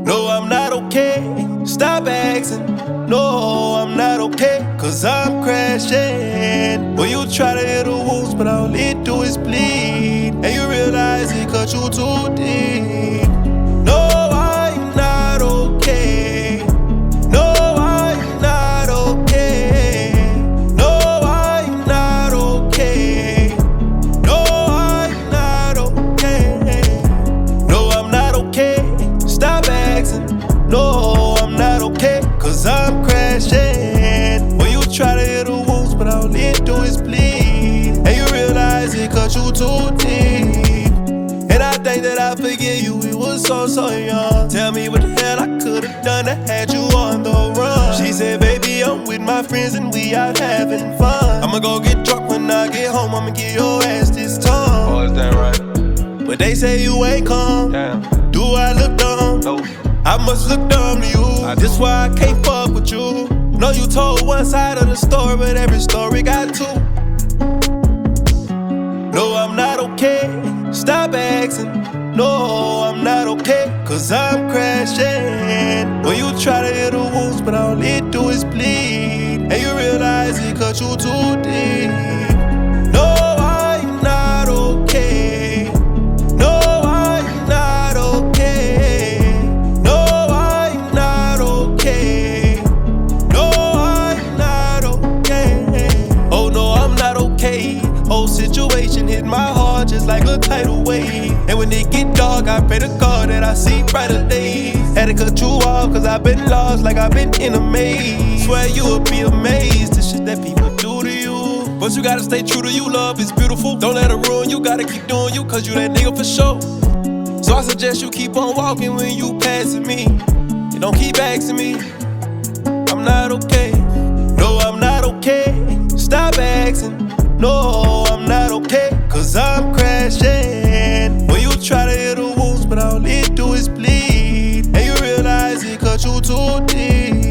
No, I'm not okay. Stop asking. No, I'm not okay. Cause I'm crashing. When you try to hit the wounds, but all it do is bleed. And you realize it cut you too deep. No, I'm not okay. No, I'm not okay. No, I'm not okay. No, I'm not okay. No, I'm not okay. Stop asking. No, I'm not okay. Cause I'm crashing. When you try to hit the wounds, but all it do is bleed. And you realize it cut you too deep. And I think that I forgive you, we was so young. Tell me what the hell I could've done to had you on the run. She said, baby, I'm with my friends and we out having fun. I'ma go get drunk when I get home, I'ma give your ass this tongue. Oh, is that right? But they say you ain't come. Damn. Do I look dumb? No. I must look dumb to you. This why I can't fuck with you. Know you told one side of the story, but every story got two. No, I'm not okay. Stop asking. No, I'm not okay. Cause I'm crashing. When you try to hit the wounds, but all it do is bleed. And you realize it cut you too deep. No, I'm not okay. No, I'm not okay. No, I'm not okay. No, I'm not okay. Oh no, I'm not okay. Whole situation hit my heart just like a tidal wave. And when it get dark, I pray to God that I see brighter days. Had to cut you off cause I've been lost like I've been in a maze. Swear you would be amazed the shit that people do to you. But you gotta stay true to you, love is beautiful. Don't let it ruin you, gotta keep doing you cause you that nigga for sure. So I suggest you keep on walking when you passing me. And don't keep asking me, I'm not okay. No, I'm not okay. Stop asking. No, I'm not okay. Cause I'm crashing. When you try to hit the wounds, but all it do is bleed. And you realize it cut you too deep.